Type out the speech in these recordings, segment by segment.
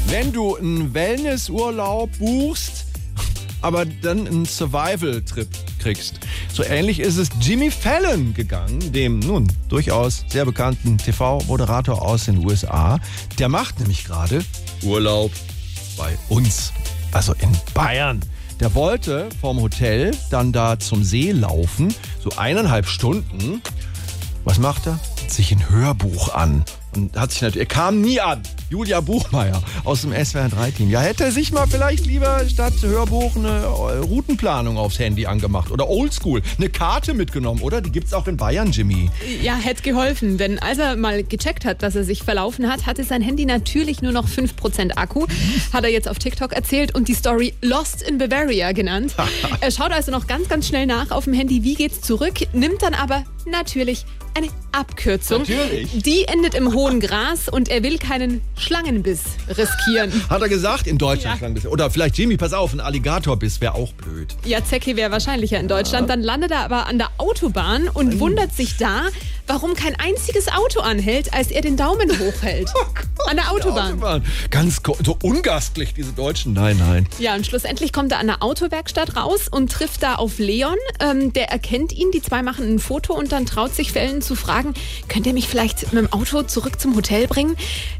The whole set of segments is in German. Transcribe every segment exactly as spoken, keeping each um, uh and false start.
Wenn du einen Wellnessurlaub buchst, aber dann einen Survival-Trip kriegst. So ähnlich ist es Jimmy Fallon gegangen, dem nun durchaus sehr bekannten T V-Moderator aus den U S A. Der macht nämlich gerade Urlaub bei uns, also in Bayern. Der wollte vom Hotel dann da zum See laufen, so eineinhalb Stunden. Was macht er? Sich ein Hörbuch an. Und hat sich natürlich, er kam nie an. Julia Buchmeier aus dem S W R drei Team. Ja, hätte er sich mal vielleicht lieber statt Hörbuch eine Routenplanung aufs Handy angemacht oder oldschool, eine Karte mitgenommen, oder? Die gibt's auch in Bayern, Jimmy. Ja, hätte geholfen, denn als er mal gecheckt hat, dass er sich verlaufen hat, hatte sein Handy natürlich nur noch fünf Prozent Akku. Hat er jetzt auf TikTok erzählt und die Story Lost in Bavaria genannt. Er schaut also noch ganz, ganz schnell nach auf dem Handy, wie geht's zurück, nimmt dann aber natürlich eine Abkürzung. Natürlich. Die endet im hohen Gras und er will keinen Schlangenbiss riskieren. Hat er gesagt, in Deutschland Ja. Schlangenbiss. Oder vielleicht, Jimmy, pass auf, ein Alligatorbiss wäre auch blöd. Ja, Zecki wäre wahrscheinlicher in Deutschland. Dann landet er aber an der Autobahn und wundert sich da, warum kein einziges Auto anhält, als er den Daumen hochhält. An der Autobahn. Autobahn. Ganz ko- so ungastlich, diese Deutschen. Nein, nein. Ja, und schlussendlich kommt er an der Autowerkstatt raus und trifft da auf Leon. Ähm, der erkennt ihn, die zwei machen ein Foto und dann traut sich Fallon zu fragen, könnt ihr mich vielleicht mit dem Auto zurück zum Hotel bringen?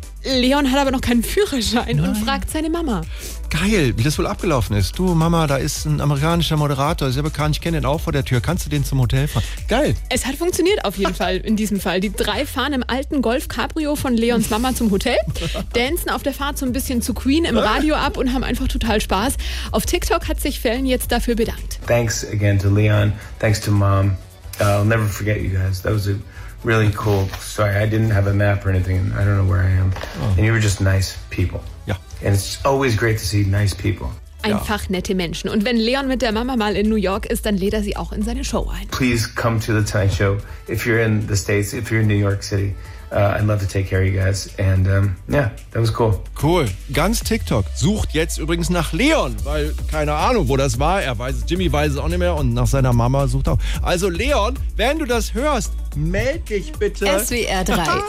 Leon hat aber noch keinen Führerschein Nein. und fragt seine Mama. Geil, wie das wohl abgelaufen ist. Du, Mama, da ist ein amerikanischer Moderator, sehr bekannt, ich kenne den auch vor der Tür. Kannst du den zum Hotel fahren? Geil. Es hat funktioniert auf jeden Fall in diesem Fall. Die drei fahren im alten Golf Cabrio von Leons Mama zum Hotel, dancen auf der Fahrt so ein bisschen zu Queen im Radio ab und haben einfach total Spaß. Auf TikTok hat sich Fallon jetzt dafür bedankt. Thanks again to Leon. Thanks to Mom. Uh, I'll never forget you guys. That was a really cool story. I didn't have a map or anything, and I don't know where I am. And you were just nice people. Ja. And it's always great to see nice people. Einfach nette Menschen. Und wenn Leon mit der Mama mal in New York ist, dann lädt er sie auch in seine Show ein. Please come to the Tonight Show if you're in the States, if you're in New York City. Uh, I'd love to take care of you guys. And um, yeah, that was cool. Cool. Ganz TikTok sucht jetzt übrigens nach Leon, weil keine Ahnung, wo das war. Er weiß es, Jimmy weiß es auch nicht mehr und nach seiner Mama sucht auch. Also Leon, wenn du das hörst, meld dich bitte. S W R drei